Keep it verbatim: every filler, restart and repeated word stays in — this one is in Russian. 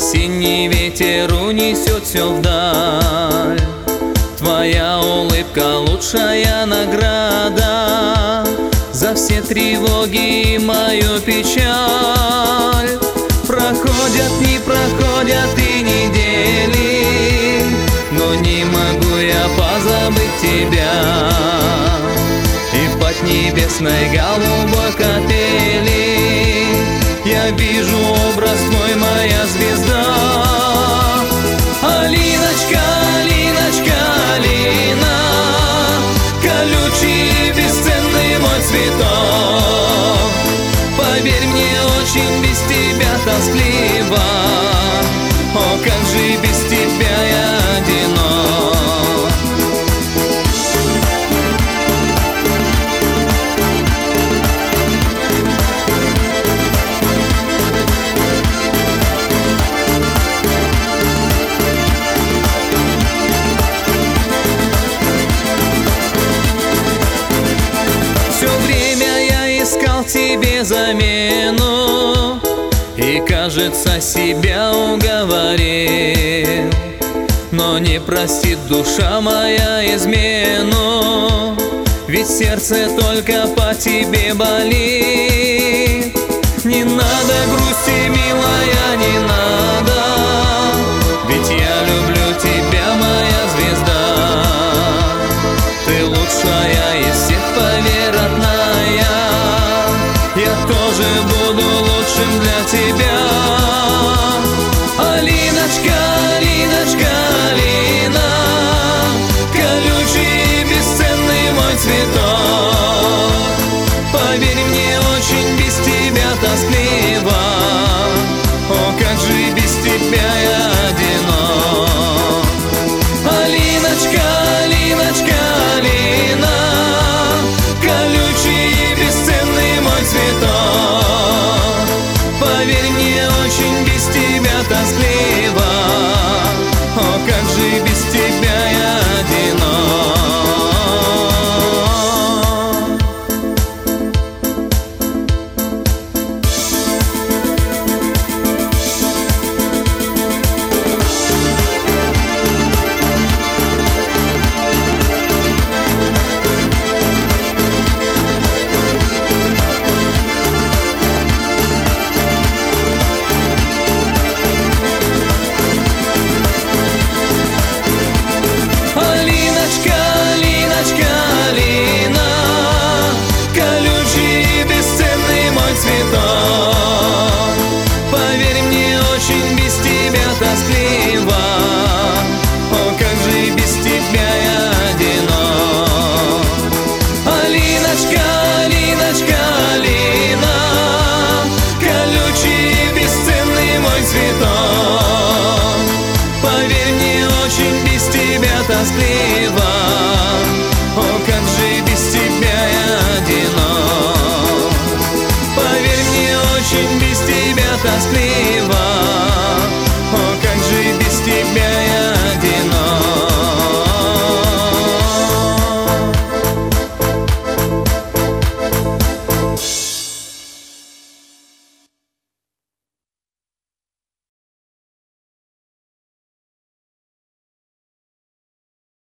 Осенний ветер унесет все вдаль. Твоя улыбка лучшая награда за все тревоги и мою печаль. Проходят дни, проходят и недели, но не могу я позабыть тебя. И в поднебесной голубой капели я вижу образ твой, моя звезда. Алиночка, Алиночка, Алина, колючий и бесценный мой цветок. Поверь мне, очень без тебя тоскливо. О, как же без тебя я одинок. Тебе замену и, кажется, себя уговорил, но не простит душа моя измену, ведь сердце только по тебе болит. Не надо грусти, милая, не надо, ведь я люблю тебя, моя звезда. Ты лучшая из всех, поверь, родная. Я тоже буду лучшим для тебя. Алиночка, Алиночка, Алина, колючий и бесценный мой цветок. Поверь мне, очень без тебя тоскливо. О, как же без тебя я одинок. Алиночка, Алиночка, Алина, колючий и бесценный мой цветок. Поверь мне, очень без тебя тоскливо. О, как же без тебя я одинок. Поверь мне, очень без тебя тоскливо. О, как же без тебя я одинок. Алиночка, Алиночка, Алина, колючий и бесценный мой цветок. Поверь мне, очень без тебя тоскливо. О, как же без тебя я одинок. Поверь мне, очень без тебя тоскливо.